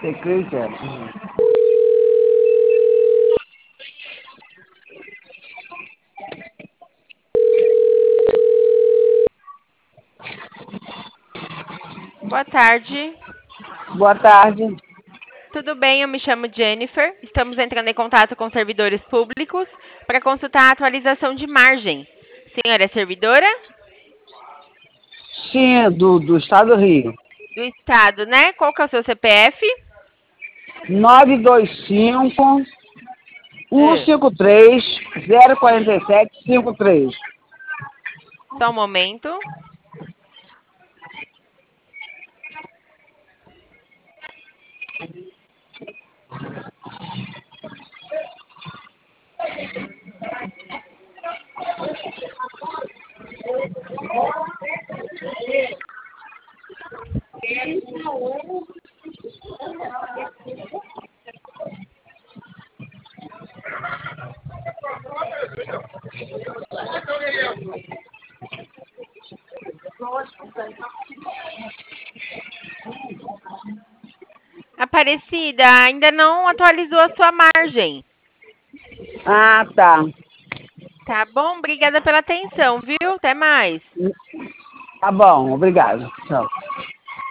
Secreta. Boa tarde. Boa tarde. Tudo bem? Eu me chamo Jennifer. Estamos entrando em contato com servidores públicos para consultar a atualização de margem. Senhora é servidora? Sim, do estado do Rio. Do estado, né? Qual que é o seu CPF? 925 É. 153 04753. Só um momento. Aparecida, ainda não atualizou a sua margem. Ah, tá. Tá bom? Obrigada pela atenção, viu? Até mais. Tá bom, obrigado. Tchau.